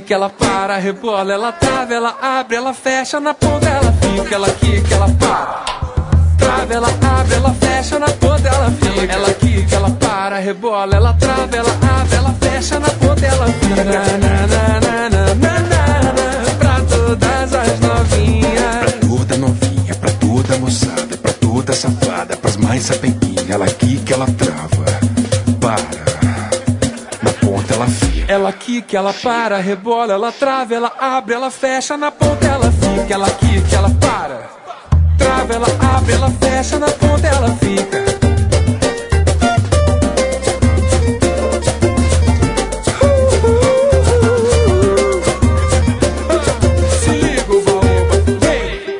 quica, ela para, rebola, ela trava, ela abre, ela fecha, na ponta ela fica. Ela quica, ela para, trava, ela abre, ela fecha, na ponta ela fica. Ela quica, ela para, rebola, ela trava, ela abre, ela fecha, na ponta ela fica. Pra todas as novinhas, pra toda novinha, pra toda moçada, pra toda safada, pras mais sapenquinha. Ela quica, ela trava, para, na ponta ela fica. ela quica, ela para, rebola, ela trava, ela abre, ela fecha, na ponta ela fica. Ela quica, ela para, trava, ela abre, ela fecha, na ponta ela fica. Se liga, oba-oba, vem!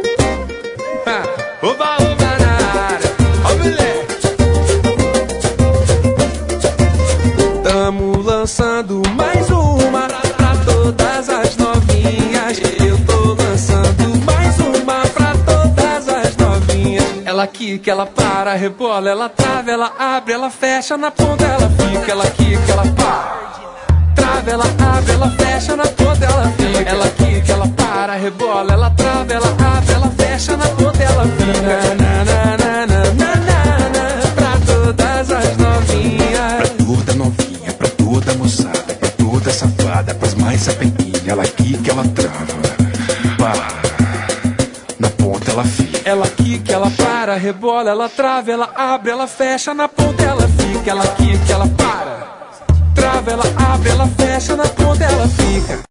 Oba-oba na área, ó moleque! Tamo lançando mais uma pra todas as novinhas. Eu tô lançando mais uma pra todas as novinhas. Ela quica, ela para, rebola, ela trava, ela abre, ela fecha, na ponta ela fica. Ela quica, ela para, trava, ela abre, ela fecha, na ponta ela fica. Ela quica, ela para, rebola, ela trava, ela abre, ela fecha, na ponta ela fica. Pra todas as novinhas, Pra toda novinha, pra toda moçada, pra toda safada, pras mais sapenquinha. Ela quica, ela trava, para, na ponta ela fica. ela quica, ela para, rebola, ela trava, ela abre, ela fecha, na ponta ela fica. Ela quica, ela para, trava, ela abre, ela fecha, na ponta ela fica.